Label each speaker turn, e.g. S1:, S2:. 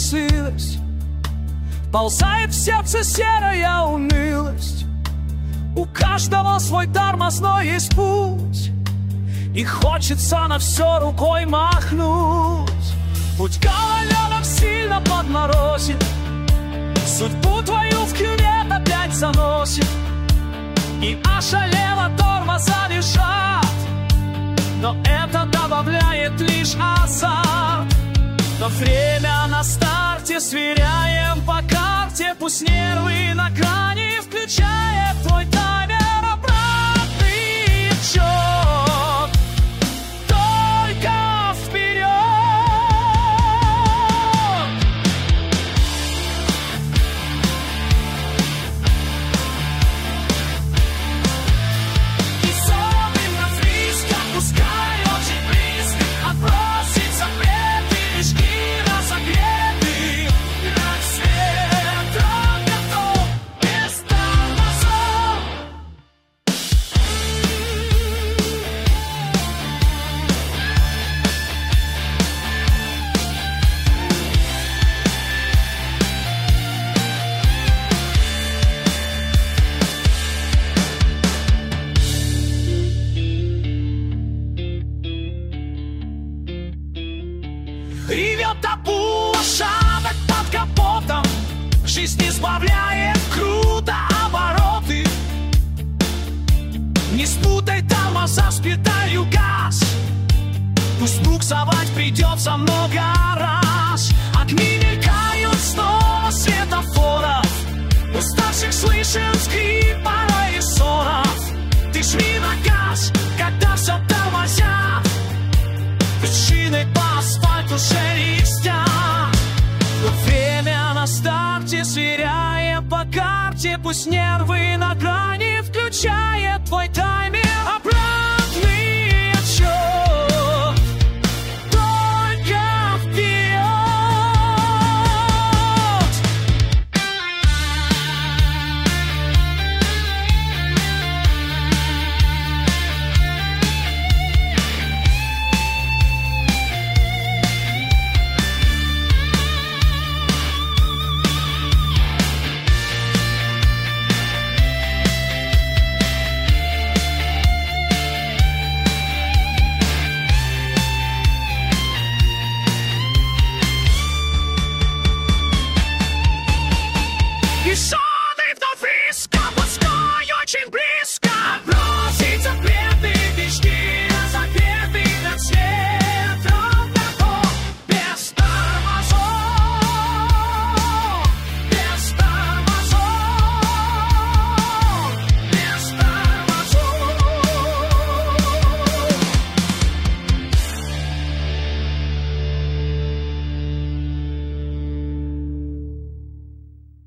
S1: сырость, ползает в сердце серая унылость. У каждого свой тормозной есть путь, и хочется на все рукой махнуть. Путь коваленок сильно подморозит, судьбу твою в кювет опять заносит, и ошалело тормоза лежат. Но это добавляет лишь азарт. Но время на старте, сверяем по карте. Пусть нервы на грани, включает твой таймер обратный отсчет. Только вперед! И смотрим на фриск, пускай очень близко, отбросить запреты, лишние разогреты. Как свет, он готов, без тормозов. Ревет обула, шаток под капотом, жизнь избавляет круто обороты. Не спутай тормоза с педалью газ, пусть буксовать придется много раз. Огни мелькают снова светофоров, у старших слышен скрип порой и ссоров. Ты жми на газ, когда все тормозят, причиной по асфальту шелестят. Но время на старте, сверяем по карте. Пусть нервы на грани, включает твой таймер обратный отсчет. Только вперед! И смотрит на фриск, пускай очень близко.